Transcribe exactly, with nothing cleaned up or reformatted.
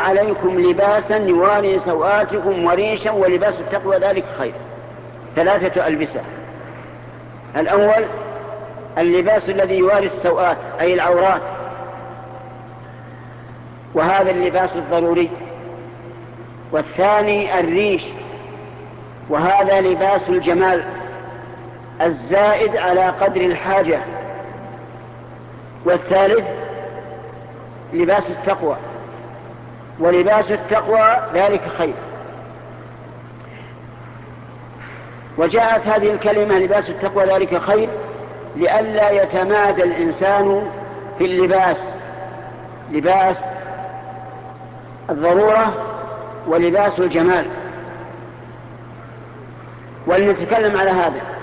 عليكم لباسا يواري سوآتكم وريشا ولباس التقوى ذلك خير. ثلاثة ألبسة. الأول اللباس الذي يواري السوآت أي العورات، وهذا اللباس الضروري. والثاني الريش، وهذا لباس الجمال الزائد على قدر الحاجة. والثالث لباس التقوى، ولباس التقوى ذلك خير. وجاءت هذه الكلمة لباس التقوى ذلك خير لئلا يتمادى الإنسان في اللباس، لباس الضرورة ولباس الجمال. ولنتكلم على هذا.